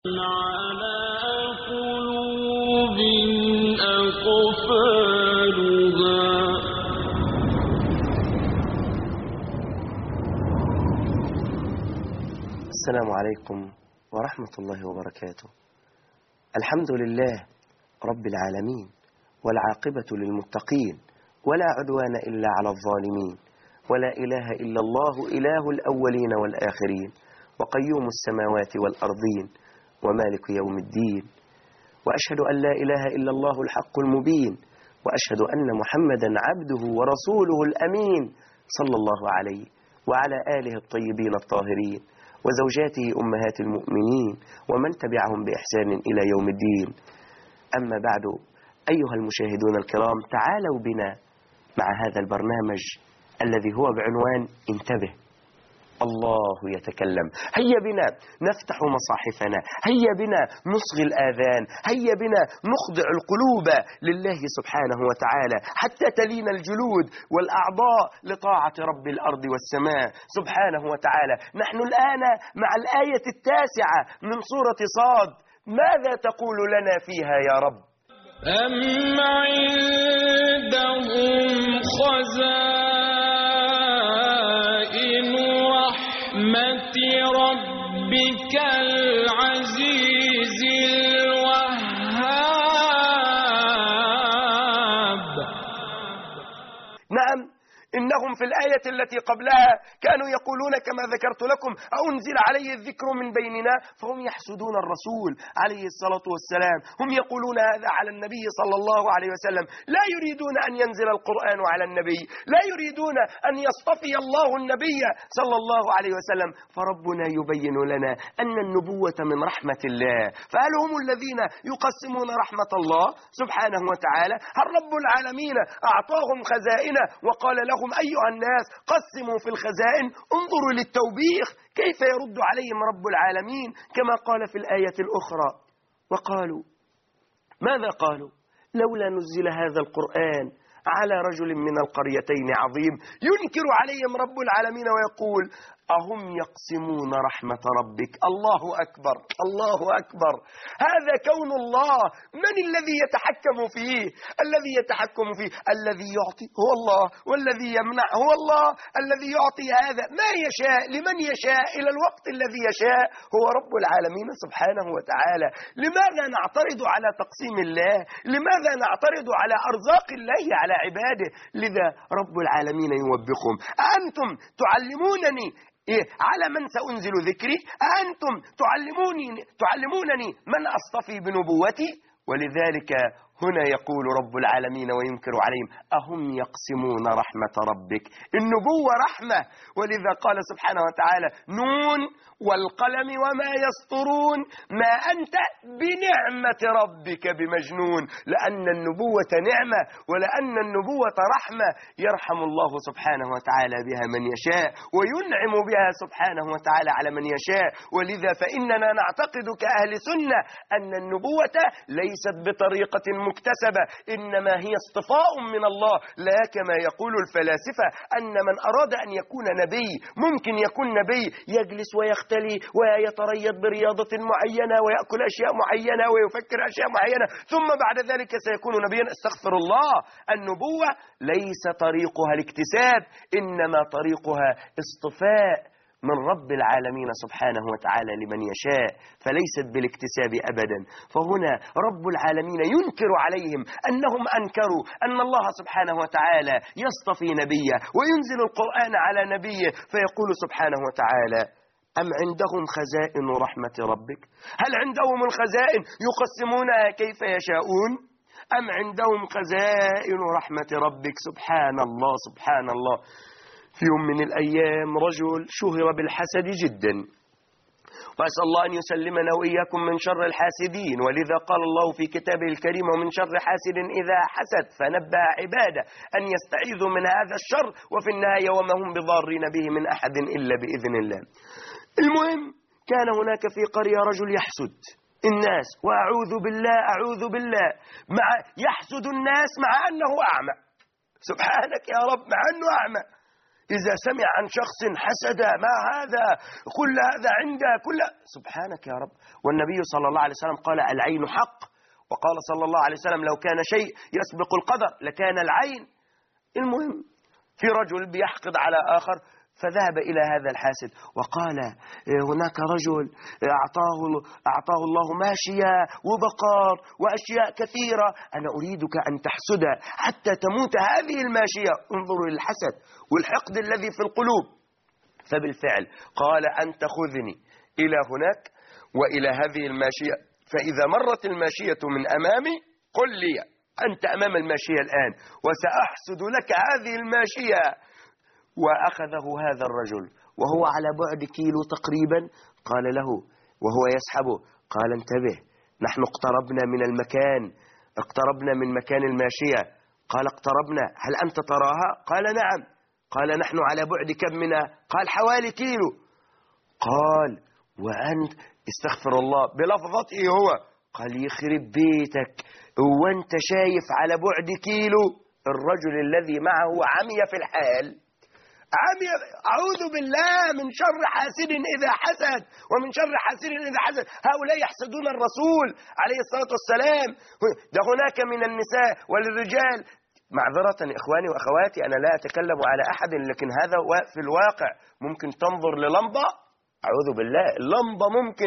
على قلوب أقفالها. السلام عليكم ورحمة الله وبركاته. الحمد لله رب العالمين، والعاقبة للمتقين، ولا عدوان إلا على الظالمين، ولا إله إلا الله إله الأولين والآخرين، وقيوم السماوات والأرضين، ومالك يوم الدين. وأشهد أن لا إله إلا الله الحق المبين، وأشهد أن محمدا عبده ورسوله الأمين، صلى الله عليه وعلى آله الطيبين الطاهرين، وزوجاته أمهات المؤمنين، ومن تبعهم بإحسان إلى يوم الدين. أما بعد، أيها المشاهدون الكرام، تعالوا بنا مع هذا البرنامج الذي هو بعنوان انتبه الله يتكلم. هيا بنا نفتح مصاحفنا، هيا بنا نصغي الآذان، هيا بنا نخضع القلوب لله سبحانه وتعالى حتى تلين الجلود والأعضاء لطاعة رب الأرض والسماء سبحانه وتعالى. نحن الآن مع الآية 9 من سورة صاد. ماذا تقول لنا فيها يا رب؟ أم عندهم خزائن رحمة ربك العزيز الوهاب. نعم، إنهم في الآية التي قبلها كانوا يقولون كما ذكرت لكم: أنزل عليه الذكر من بيننا، فهم يحسدون الرسول عليه الصلاة والسلام. هم يقولون هذا على النبي صلى الله عليه وسلم، لا يريدون أن ينزل القرآن على النبي، لا يريدون أن يصطفي الله النبي صلى الله عليه وسلم. فربنا يبين لنا أن النبوة من رحمة الله. فهل هم الذين يقسمون رحمة الله سبحانه وتعالى؟ هل رب العالمين أعطاهم خزائن وقال لهم: أيها الناس قسموا في الخزائن، انظروا للتوبيخ كيف يرد عليهم رب العالمين كما قال في الآية الأخرى: وقالوا ماذا قالوا؟ لولا نزل هذا القرآن على رجل من القريتين عظيم. ينكر عليهم رب العالمين ويقول: أهم يقسمون رحمة ربك؟ الله أكبر، الله أكبر. هذا كون الله. من الذي يتحكم فيه؟ الذي يتحكم فيه الذي يعطي هو الله، والذي يمنع هو الله. الذي يعطي هذا ما يشاء لمن يشاء إلى الوقت الذي يشاء هو رب العالمين سبحانه وتعالى. لماذا نعترض على تقسيم الله؟ لماذا نعترض على أرزاق الله على عباده؟ لذا رب العالمين يوبخهم: أأنتم تعلمونني على من سأنزل ذكري؟ أأنتم تعلمونني من أصطفي بنبوتي؟ ولذلك هنا يقول رب العالمين وينكر عليهم: أهم يقسمون رحمة ربك؟ النبوة رحمة. ولذا قال سبحانه وتعالى: نون والقلم وما يسطرون ما أنت بنعمة ربك بمجنون. لأن النبوة نعمة، ولأن النبوة رحمة يرحم الله سبحانه وتعالى بها من يشاء، وينعم بها سبحانه وتعالى على من يشاء. ولذا فإننا نعتقد كأهل سنة أن النبوة ليست بطريقة مكتسبة، إنما هي اصطفاء من الله. لا كما يقول الفلاسفة أن من أراد أن يكون نبي ممكن يكون نبي، يجلس ويختلي ويتريض برياضة معينة ويأكل أشياء معينة ويفكر أشياء معينة ثم بعد ذلك سيكون نبيا. استغفر الله. النبوة ليس طريقها الاكتساب، إنما طريقها اصطفاء من رب العالمين سبحانه وتعالى لمن يشاء، فليست بالاكتساب أبدا. فهنا رب العالمين ينكر عليهم أنهم أنكروا أن الله سبحانه وتعالى يصطفي نبيه وينزل القرآن على نبيه. فيقول سبحانه وتعالى: أم عندهم خزائن رحمة ربك؟ هل عندهم الخزائن يقسمونها كيف يشاءون؟ أم عندهم خزائن رحمة ربك؟ سبحان الله، سبحان الله. في يوم من الأيام رجل شهر بالحسد جدا، وأسأل الله أن يسلمنا وإياكم من شر الحاسدين. ولذا قال الله في كتابه الكريم: ومن شر حاسد إذا حسد، فنبه عباده أن يستعيذوا من هذا الشر، وفي النهاية وما هم بضارين به من أحد إلا بإذن الله. المهم، كان هناك في قرية رجل يحسد الناس، وأعوذ بالله أعوذ بالله، يحسد الناس مع أنه أعمى. سبحانك يا رب، مع أنه أعمى إذا سمع عن شخص حسد ما هذا كل هذا عنده كل سبحانك يا رب. والنبي صلى الله عليه وسلم قال العين حق، وقال صلى الله عليه وسلم لو كان شيء يسبق القدر لكان العين. المهم في رجل بيحقد على آخر فذهب إلى هذا الحاسد وقال هناك رجل أعطاه الله ماشية وبقار وأشياء كثيرة، أنا أريدك أن تحسد حتى تموت هذه الماشية. انظروا للحسد والحقد الذي في القلوب. فبالفعل قال أنت خذني إلى هناك وإلى هذه الماشية، فإذا مرت الماشية من أمامي قل لي أنت أمام الماشية الآن وسأحسد لك هذه الماشية. وأخذه هذا الرجل وهو على بعد كيلو تقريبا، قال له وهو يسحبه قال انتبه نحن اقتربنا من المكان، اقتربنا من مكان الماشية. قال اقتربنا، هل أنت تراها؟ قال نعم. قال نحن على بعد كم منها؟ قال حوالي كيلو. قال وأنت استغفر الله بلفظته هو، قال يخرب بيتك وانت شايف على بعد كيلو؟ الرجل الذي معه عمي في الحال، عمي. أعوذ بالله من شر حاسد إذا حسد ومن شر حاسد إذا حسد. هؤلاء يحسدون الرسول عليه الصلاة والسلام. ده هناك من النساء والرجال، معذرة إخواني وأخواتي أنا لا أتكلم على أحد، لكن هذا في الواقع. ممكن تنظر للمبة، أعوذ بالله، اللمبة ممكن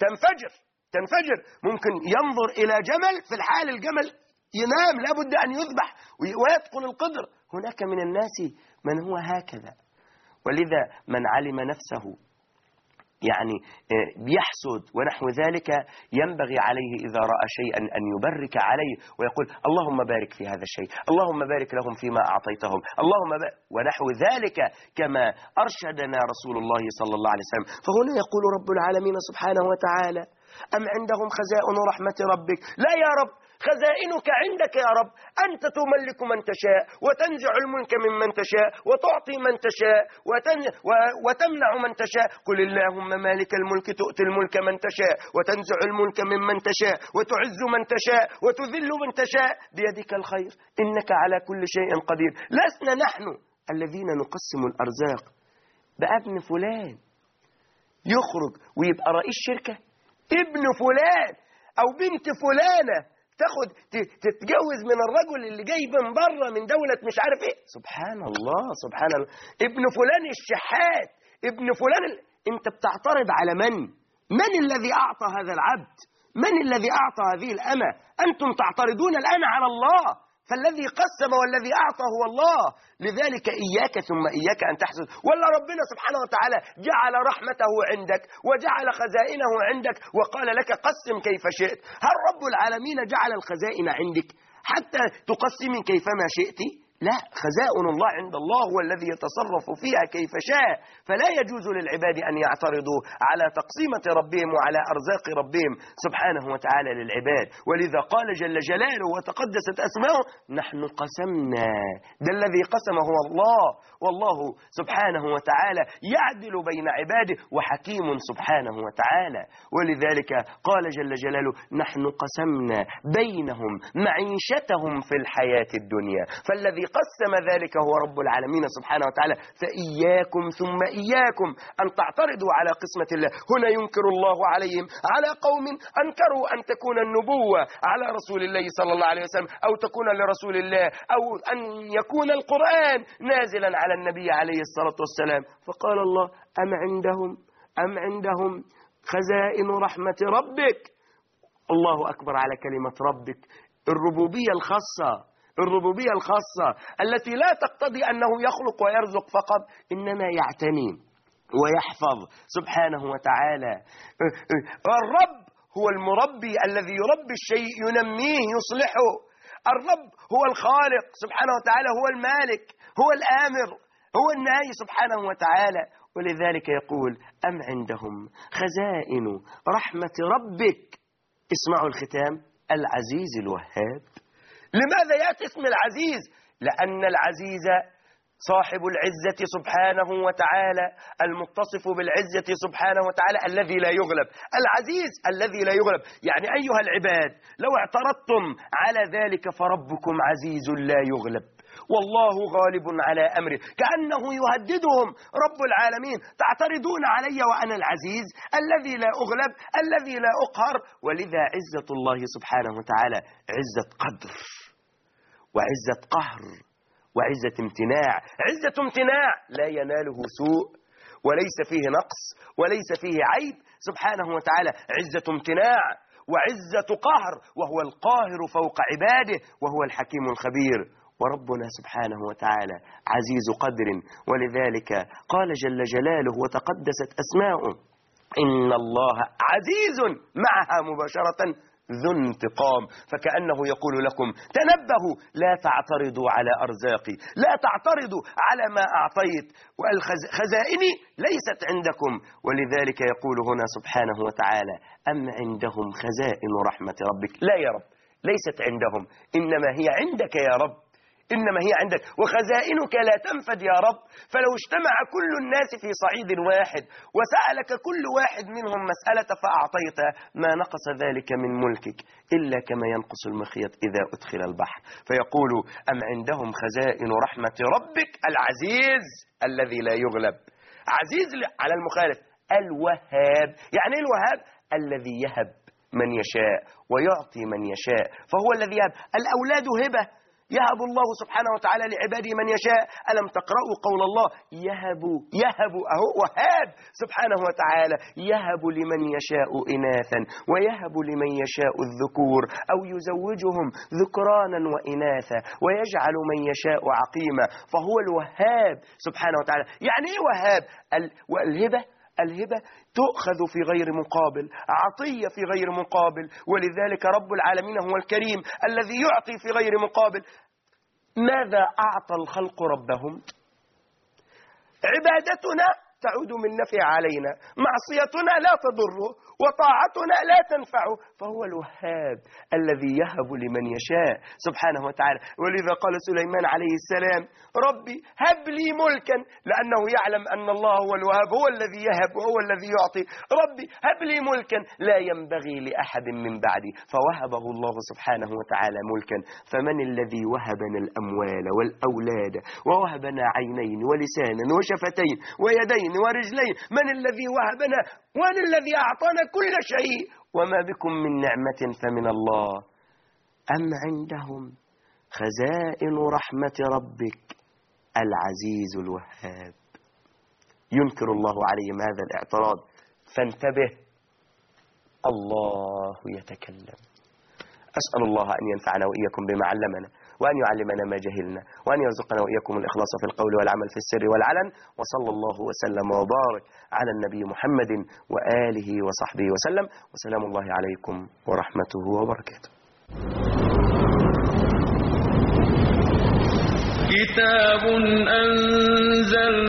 تنفجر. ممكن ينظر إلى جمل، في الحال الجمل ينام لابد أن يذبح ويدخل القدر. هناك من الناس من هو هكذا. ولذا من علم نفسه يعني يحسد ونحو ذلك ينبغي عليه إذا رأى شيئا أن يبرك عليه ويقول اللهم بارك في هذا الشيء، اللهم بارك لهم فيما أعطيتهم، اللهم بارك ونحو ذلك كما أرشدنا رسول الله صلى الله عليه وسلم. فهنا يقول رب العالمين سبحانه وتعالى أم عندهم خزائن رحمة ربك؟ لا يا رب، خزائنك عندك يا رب. أنت تملك من تشاء وتنزع الملك ممن تشاء وتعطي من تشاء وتمنع من تشاء. قل اللهم مالك الملك تؤتي الملك من تشاء وتنزع الملك ممن تشاء وتعز من تشاء وتذل من تشاء بيدك الخير إنك على كل شيء قدير. لسنا نحن الذين نقسم الأرزاق. بقى ابن فلان يخرج ويبقى رئيس شركة، ابن فلان أو بنت فلانة تتجوز من الرجل اللي جاي من بره من دولة مش عارف ايه. سبحان الله سبحان الله. ابن فلان الشحات، ابن فلان انت بتعترض على من الذي أعطى هذا العبد؟ من الذي أعطى هذه الأمة؟ أنتم تعترضون الآن على الله، فالذي قسم والذي أعطى هو الله. لذلك إياك ثم إياك أن تحسد. ولا ربنا سبحانه وتعالى جعل رحمته عندك وجعل خزائنه عندك وقال لك قسم كيف شئت. هل رب العالمين جعل الخزائن عندك حتى تقسمي كيفما شئت؟ لا، خزائن الله عند الله هو الذي يتصرف فيها كيف شاء. فلا يجوز للعباد أن يعترضوا على تقسيمة ربهم وعلى أرزاق ربهم سبحانه وتعالى للعباد. ولذا قال جل جلاله وتقدست أسماؤه نحن قسمنا. ده الذي قسم هو الله، والله سبحانه وتعالى يعدل بين عباده وحكيم سبحانه وتعالى. ولذلك قال جل جلاله نحن قسمنا بينهم معيشتهم في الحياة الدنيا. فالذي قسم ذلك هو رب العالمين سبحانه وتعالى. فإياكم ثم إياكم أن تعترضوا على قسمة الله. هنا ينكر الله عليهم على قوم أنكروا أن تكون النبوة على رسول الله صلى الله عليه وسلم أو تكون لرسول الله أو أن يكون القرآن نازلا على النبي عليه الصلاة والسلام. فقال الله أم عندهم خزائن رحمة ربك. الله أكبر على كلمة ربك. الربوبية الخاصة التي لا تقتضي أنه يخلق ويرزق فقط، إنما يعتني ويحفظ سبحانه وتعالى. الرب هو المربي الذي يربي الشيء ينميه يصلحه. الرب هو الخالق سبحانه وتعالى، هو المالك، هو الآمر، هو الناهي سبحانه وتعالى. ولذلك يقول أم عندهم خزائن رحمة ربك. اسمعوا الختام العزيز الوهاب. لماذا يأتي اسم العزيز؟ لأن العزيز صاحب العزة سبحانه وتعالى، المتصف بالعزة سبحانه وتعالى الذي لا يغلب. العزيز الذي لا يغلب. يعني أيها العباد لو اعترضتم على ذلك فربكم عزيز لا يغلب. والله غالب على أمره، كأنه يهددهم رب العالمين: تعترضون علي وأنا العزيز الذي لا أغلب الذي لا أقهر. ولذا عزة الله سبحانه وتعالى عزة قدر وعزة قهر وعزة امتناع. عزة امتناع لا يناله سوء وليس فيه نقص وليس فيه عيب سبحانه وتعالى. عزة امتناع وعزة قهر، وهو القاهر فوق عباده وهو الحكيم الخبير. وربنا سبحانه وتعالى عزيز قدر، ولذلك قال جل جلاله وتقدست أسماؤه: إن الله عزيز معها مباشرة ذو انتقام. فكأنه يقول لكم: تنبهوا، لا تعترضوا على أرزاقي، لا تعترضوا على ما أعطيت، والخزائني ليست عندكم. ولذلك يقول هنا سبحانه وتعالى: أم عندهم خزائن رحمة ربك. لا يا رب، ليست عندهم، إنما هي عندك يا رب، إنما هي عندك، وخزائنك لا تنفد يا رب. فلو اجتمع كل الناس في صعيد واحد وسألك كل واحد منهم مسألة فأعطيت، ما نقص ذلك من ملكك إلا كما ينقص المخيط إذا أدخل البحر. فيقول: أم عندهم خزائن رحمة ربك العزيز الذي لا يغلب. عزيز على المخالف. الوهاب، يعني الوهاب الذي يهب من يشاء ويعطي من يشاء، فهو الذي يهب. الأولاد هبة، يهب الله سبحانه وتعالى لعباده من يشاء. ألم تقرأوا قول الله: يهب أهو وهاب سبحانه وتعالى، يهب لمن يشاء إناثا ويهب لمن يشاء الذكور أو يزوجهم ذكرانا وإناثا ويجعل من يشاء عقيما، فهو الوهاب سبحانه وتعالى. يعني إيه وهاب؟ الهبة تؤخذ في غير مقابل، عطية في غير مقابل. ولذلك رب العالمين هو الكريم الذي يعطي في غير مقابل. ماذا أعطى الخلق ربهم؟ عبادتنا تعود من نفع علينا، معصيتنا لا تضره، وطاعتنا لا تنفعه، فهو الوهاب الذي يهب لمن يشاء سبحانه وتعالى. ولذا قال سليمان عليه السلام: ربي هب لي ملكا، لأنه يعلم أن الله هو الوهاب، هو الذي يهب وهو الذي يعطي. ربي هب لي ملكا لا ينبغي لأحد من بعدي، فوهبه الله سبحانه وتعالى ملكا. فمن الذي وهبنا الأموال والأولاد ووهبنا عينين ولسانا وشفتين ويدين ورجلين؟ من الذي وهبنا؟ ومن الذي أعطانا كل شيء؟ وما بكم من نعمة فمن الله. أم عندهم خزائن رحمة ربك العزيز الوهاب. ينكر الله عليهم هذا الاعتراض، فانتبه، الله يتكلم. أسأل الله أن ينفعنا وإياكم بما علمنا، وأن يعلمنا ما جهلنا، وأن يرزقنا وإياكم الإخلاص في القول والعمل في السر والعلن. وصلى الله وسلم وبارك على النبي محمد وآله وصحبه وسلم، وسلام الله عليكم ورحمته وبركاته. كتاب أنزل